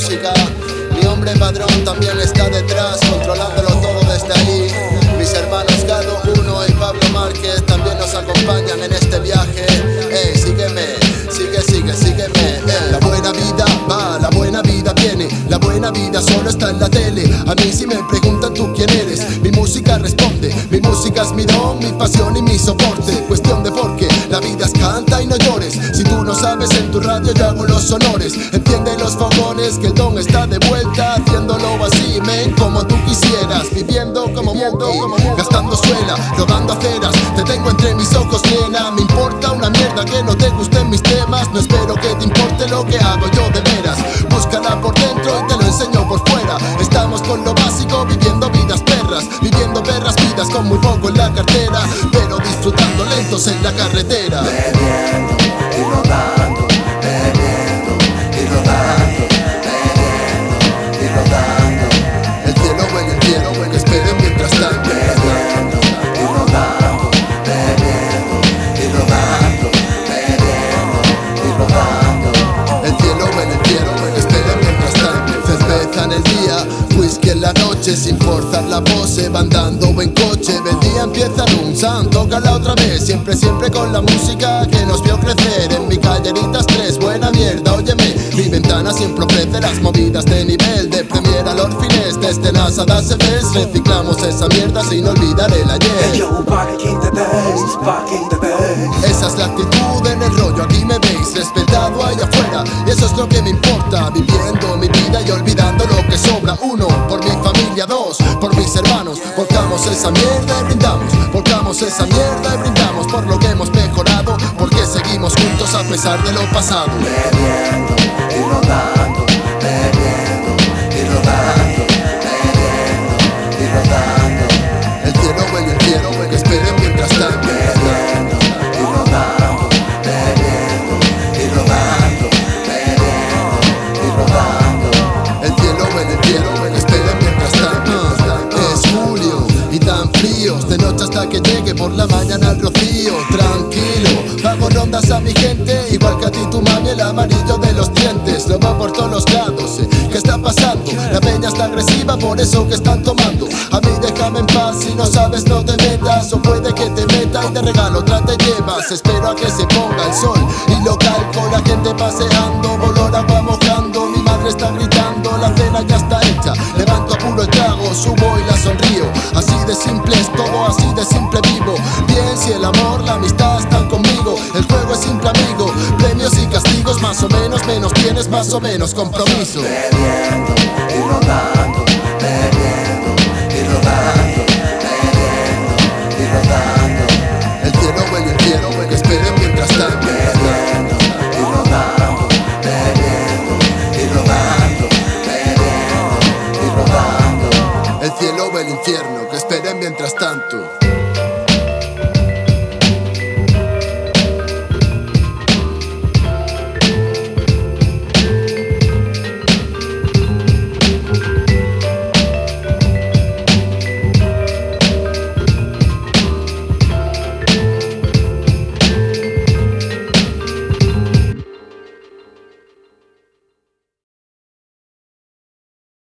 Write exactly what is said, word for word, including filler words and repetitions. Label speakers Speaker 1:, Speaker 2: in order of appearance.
Speaker 1: música. Mi hombre padrón también está detrás, controlándolo todo desde ahí. Mis hermanos Gado Uno y Pablo Márquez también nos acompañan en este viaje. Ey, sígueme, sigue, sigue, sígueme. Ey. La buena vida va, la buena vida viene. La buena vida solo está en la tele. A mí si me preguntan tú quién eres, mi música responde. Mi música es mi don, mi pasión y mi soporte. Cuestión de por qué, la vida es canta y no llores. Si tú no sabes, en tu radio yo hago los honores. Enciende los fogones, que el don está de vuelta. Haciéndolo así, men, como tú quisieras. Viviendo como mundo, gastando suela, rodando aceras. Te tengo entre mis ojos, nena. Me importa una mierda que no te gusten mis temas. No espero que te importe lo que hago yo de veras. Búscala por dentro y te lo enseño por fuera. Estamos con lo básico, viviendo vidas perras. Viviendo perras vidas con muy poco en la cartera, pero disfrutando lentos en la carretera.
Speaker 2: Bebiendo y rodando, bebiendo y rodando, bebiendo y rodando.
Speaker 1: El cielo huele, el cielo huele, esperen mientras tanto.
Speaker 2: Bebiendo y rodando, bebiendo y rodando, bebiendo y rodando.
Speaker 1: El cielo huele, el cielo huele, esperen mientras tanto. Cerveza en el día, whisky en la noche, sin forzar la pose, van dando buen coche. El día empieza un san, tócala otra vez. Siempre, siempre con la música que nos vio crecer. En mi calleritas tres, buena mierda, óyeme. Mi ventana siempre ofrece las movidas de nivel. De Premier al Orfines, desde NASA a C B S. Reciclamos esa mierda sin olvidar el ayer.
Speaker 2: Hey yo, back in the days, back in the days.
Speaker 1: Esa es la actitud en el rollo, aquí me veis respetado allá afuera, y eso es lo que me importa. Viviendo mi vida y olvidando lo que sobra. Uno, por mi familia. Dos, por mis hermanos. Volcamos esa mierda y brindamos. Volcamos esa mierda y brindamos por lo que hemos mejorado, porque seguimos juntos a pesar de lo pasado.
Speaker 2: Bebiendo y rodando, bebiendo y rodando, bebiendo y rodando.
Speaker 1: El cielo huele, el cielo huele, esperen mientras tanto.
Speaker 2: Bebiendo y rodando, bebiendo y rodando, bebiendo y rodando.
Speaker 1: El cielo huele, el cielo huele, esperen mientras tanto. Es julio y tan fríos, de noche hasta que llegue por la mañana al rocío. Tranquilo, hago rondas a mi gente, igual que a ti tu mami, el amarillo de los dientes. Lo va por todos los lados, eh. ¿Qué está pasando? La peña está agresiva, por eso que están tomando. A mí déjame en paz, si no sabes no te metas. O puede que te meta y de regalo otra te llevas. Espero a que se ponga el sol y local con la gente paseando. Volor agua mojando, mi madre está gritando. La cena ya está hecha, levanto apuro el trago, subo y la sonrío. Así de simple es todo, así de simple vivo. Bien, si el amor, la amistad están conmigo. El juego es simple amigo, premios y castigos más o menos. Menos tienes más o menos compromiso.
Speaker 2: Bebiendo y rodando, bebiendo y rodando, bebiendo y rodando.
Speaker 1: El cielo huele, el cielo huele, esperen mientras tanto.
Speaker 2: Bebiendo y rodando, bebiendo y rodando, bebiendo y rodando.
Speaker 1: El cielo huele, el infierno.